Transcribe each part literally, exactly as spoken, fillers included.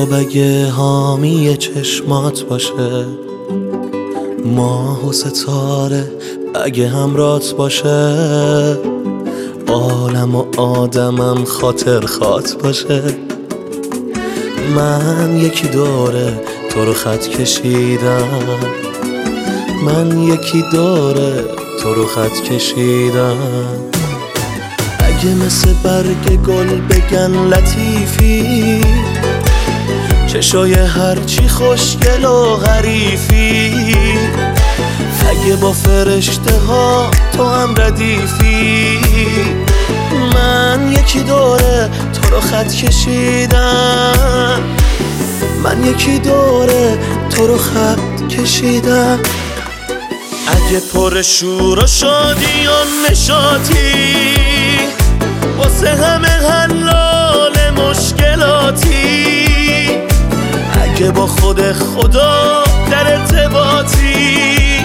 خواب اگه حامی چشمات باشه، ماه و ستاره اگه همرات باشه، عالم و آدمم خاطر خات باشه. من یکی داره تو رو خط کشیدم، من یکی داره تو رو خط کشیدم. اگه مثل برگ گل بگن لطیفی، چشای هرچی خوشگل و غریفی، اگه با فرشته ها تو هم ردیفی، من یکی داره تو رو خط کشیدم، من یکی داره تو رو خط کشیدم. اگه پر شور و شادی و نشاطی، واسه همه حلال مشکلاتی، اگه با خود خدا در ارتباطی،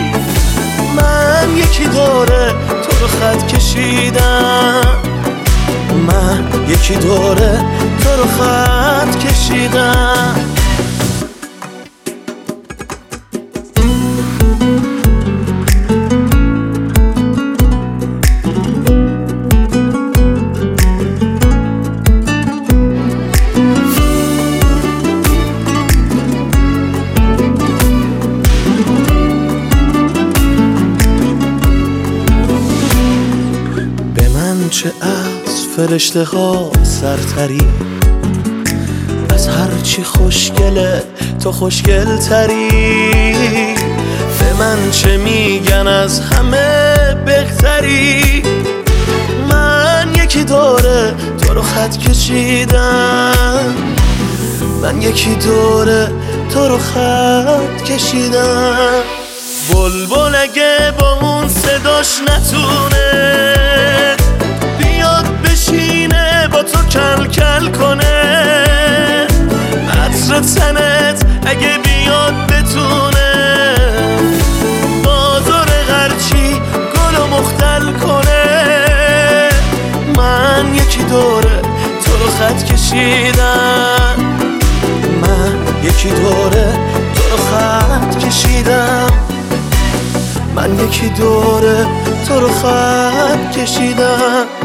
من یکی داره تو رو خط کشیدم، من یکی داره تو رو خط کشیدم. چه از فرشته ها سرتری، از هرچی خوشگله تو خوشگل تری، به من چه میگن از همه بهتری، من یکی داره تو رو خط کشیدم، من یکی داره تو رو خط کشیدم. بلبل اگه با اون صداش نتونه بشینه با تو کل کل کنه، عطر تنت اگه بیاد بتونه بازار غرچی گل و مختل کنه، من یکی داره تو رو خط کشیدم، من یکی داره تو رو خط کشیدم، من یکی داره تو رو خط کشیدم.